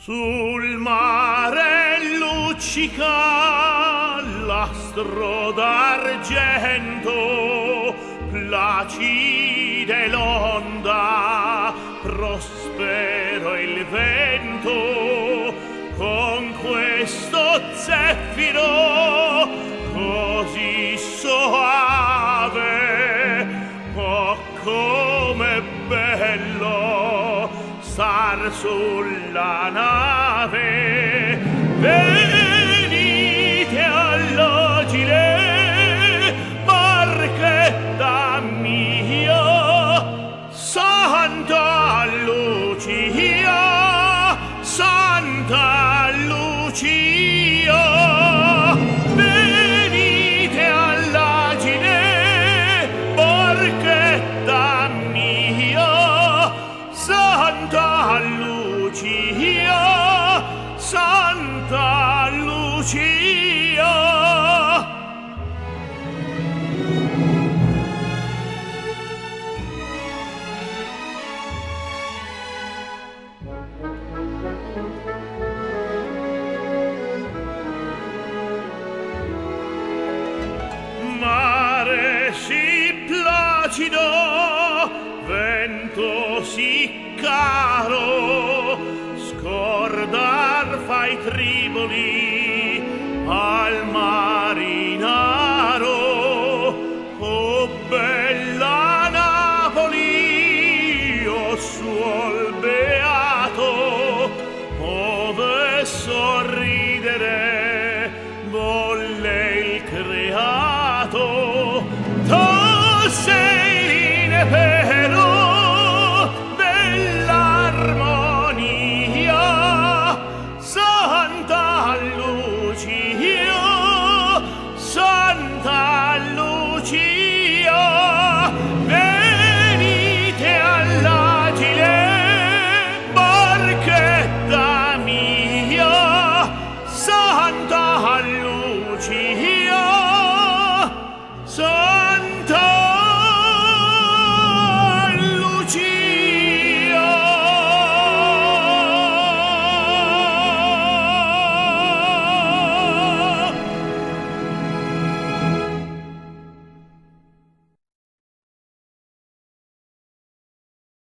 Sul mare luccica l'astro d'argento, placide l'onda, prospero il vento, con questo zeffiro così soave, oh com'è bello star sulla nave. Venite all'agile, barchetta mia, Santa Lucia, Santa Lucia. Venite all'agile, barchetta mia, Santa Lucia, Santa Lucia. Mare sì placido, vento sì caro, scordar fai triboli al marinaro. Oh bella Napoli, oh suol beato, ove sorridere